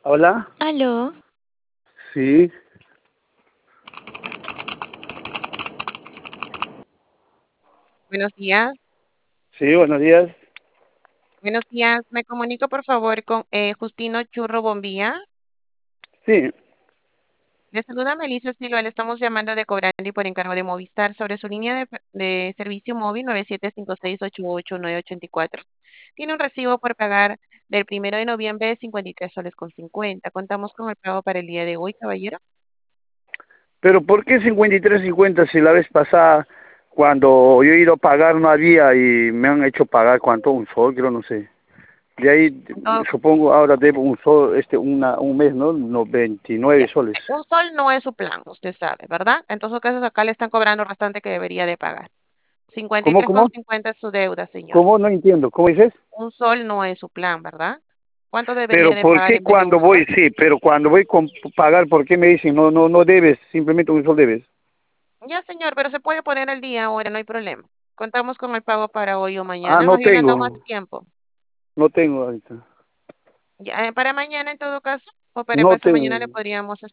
Hola, Aló, sí, Buenos días. sí, buenos días. Buenos días. Me comunico por favor con Justino Churro Bombilla. Sí, Le saluda Melissa Silva. Le estamos llamando de Cobrandi por encargo de Movistar sobre su línea de servicio móvil 9756889884. Tiene un recibo por pagar del 1 de noviembre de 53 soles con 50. Contamos con el pago para el día de hoy, caballero. pero ¿por qué 53.50 si la vez pasada cuando yo he ido a pagar no había y me han hecho pagar cuánto? Un sol, creo, no sé. De ahí En todo- supongo ahora debo un sol, un mes, ¿no? No, 29 ya, soles. un sol no es su plan, usted sabe, ¿verdad? En todos casos acá le están cobrando el restante que debería de pagar. Cincuenta y ¿Cómo, tres con cómo? cincuenta es su deuda, señor. ¿Cómo? No entiendo. ¿Cómo dices? Un sol no es su plan, ¿verdad? ¿Cuánto debería Pero de ¿por pagar qué en vez de un cuando sol? voy, sí, pero cuando voy con pagar, ¿por qué me dicen no debes, simplemente un sol debes? Ya, señor, pero se puede poner al día ahora, no hay problema. Contamos con el pago para hoy o Ah, mañana, no más bien le han dado más tengo, tiempo. no tengo ahorita. Ya, para mañana en todo caso, o para No pasado mañana le tengo. podríamos